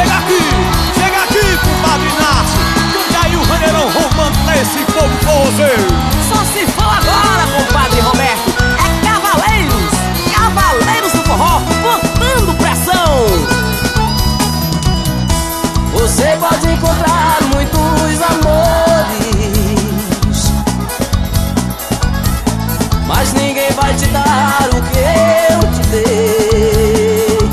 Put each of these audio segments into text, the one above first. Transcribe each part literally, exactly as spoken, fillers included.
Chega aqui, chega aqui, compadre Inácio. Cante aí o vaneirão romântico nesse povo forrozeiro. Só se for agora, compadre Roberto. É Cavaleiros, Cavaleiros do Forró, botando pressão. Você pode encontrar muitos amores, mas ninguém vai te dar o que eu te dei.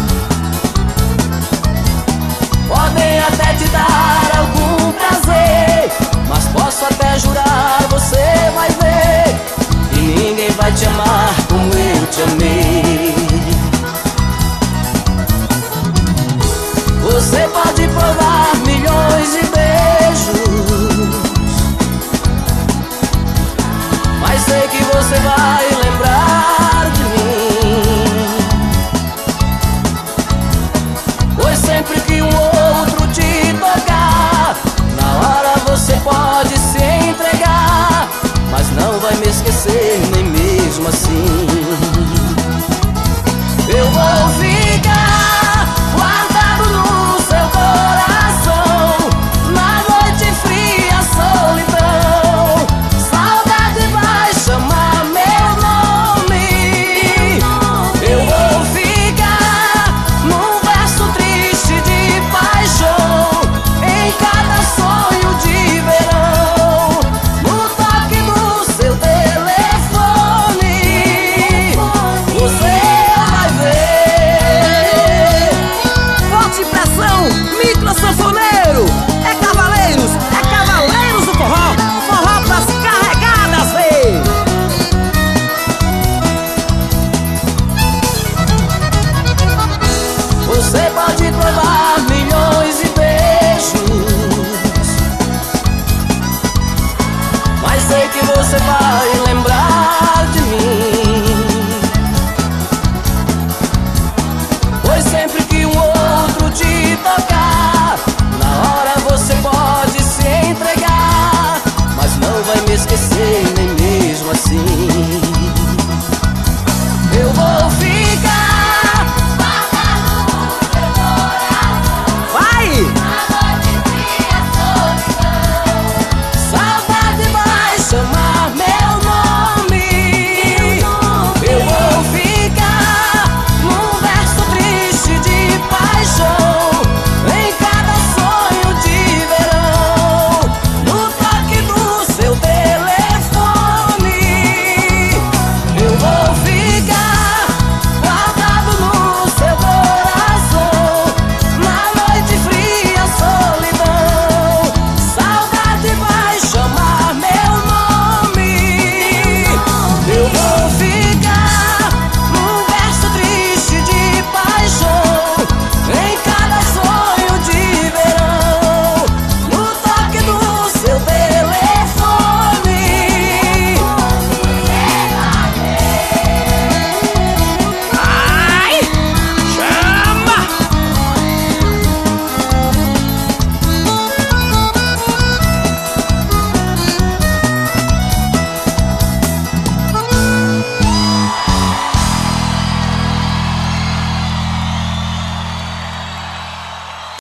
Podem até te dar algum prazer, mas posso até jurar, você vai ver, que ninguém vai te amar como eu te amei. Você pode provar milhões de beijos, mas sei que você vai lembrar de mim, pois sempre que um outro te tocar, na hora você pode se entregar, mas não vai me esquecer nem mesmo assim. Eu vou ficar guardado no seu coração, na noite fria, solidão. Saudade vai chamar meu nome. Eu vou ficar num verso triste de paixão, em cada sonho de verão, no toque do seu telefone. Você vai ver. Forte pressão, micro sanfoneiro. É Cavaleiros, é Cavaleiros do Forró, forró pras carregadas, vê. Você pode provar